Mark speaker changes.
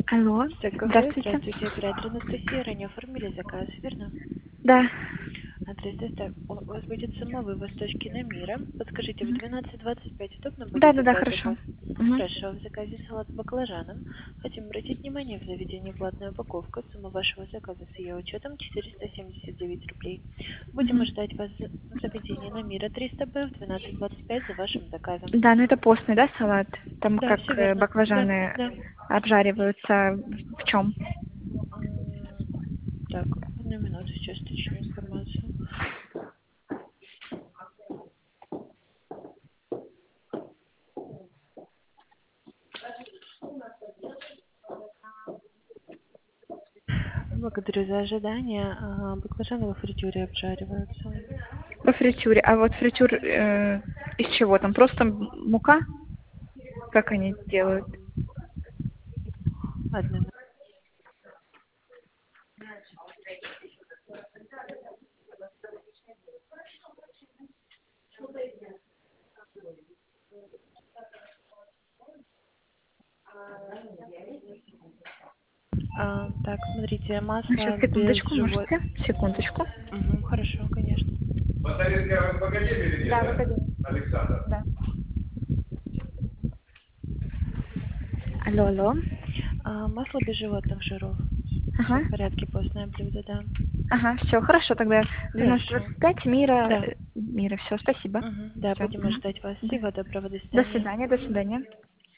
Speaker 1: Алло,
Speaker 2: Кафе,
Speaker 1: здравствуйте.
Speaker 2: здравствуйте, оператор Анастасия. Ранее оформили заказ, верно?
Speaker 1: Да.
Speaker 2: Адрес доставки. У вас будет самовывоз точки на Мира. Подскажите, в
Speaker 1: Мгм.
Speaker 2: 12:25 удобно будет
Speaker 1: Да,
Speaker 2: забрать
Speaker 1: хорошо.
Speaker 2: заказ?
Speaker 1: Мгм.
Speaker 2: Хорошо, в заказе салат с баклажаном. Хотим обратить внимание, в заведении платная упаковка. Сумма вашего заказа с ее учетом 479 рублей. Будем
Speaker 1: Мгм.
Speaker 2: ждать вас в заведении на Мира 300Б в 12:25 за вашим заказом.
Speaker 1: Да, ну это постный, да, салат? Там
Speaker 2: Да,
Speaker 1: как
Speaker 2: все верно. Да,
Speaker 1: баклажаны
Speaker 2: да.
Speaker 1: обжариваются в чем?
Speaker 2: Так, одну минуту, сейчас точную информацию. Благодарю за ожидание. Баклажаны во фритюре обжариваются.
Speaker 1: Во фритюре. А вот фритюр из чего? Там просто мука? Как они делают?
Speaker 2: Одну минуту. Так, смотрите,
Speaker 1: Ну, сейчас,
Speaker 2: масло без
Speaker 1: секундочку,
Speaker 2: живот.
Speaker 1: можете? Секундочку.
Speaker 2: Мгм, хорошо, конечно.
Speaker 3: Батарейка в академии или нет,
Speaker 1: Да, в
Speaker 3: да?
Speaker 1: академии.
Speaker 3: Александр.
Speaker 1: Да. Алло, алло.
Speaker 2: Масло без животных жиров. Все
Speaker 1: Ага.
Speaker 2: в порядке, постное блюдо, да.
Speaker 1: Ага, все, хорошо, тогда
Speaker 2: Хорошо.
Speaker 1: 12:25, Мира,
Speaker 2: Да.
Speaker 1: Мира, все, спасибо.
Speaker 2: Мгм, да,
Speaker 1: Все.
Speaker 2: будем ждать вас.
Speaker 1: Да.
Speaker 2: Всего доброго, до
Speaker 1: До
Speaker 2: свидания.
Speaker 1: свидания, до свидания.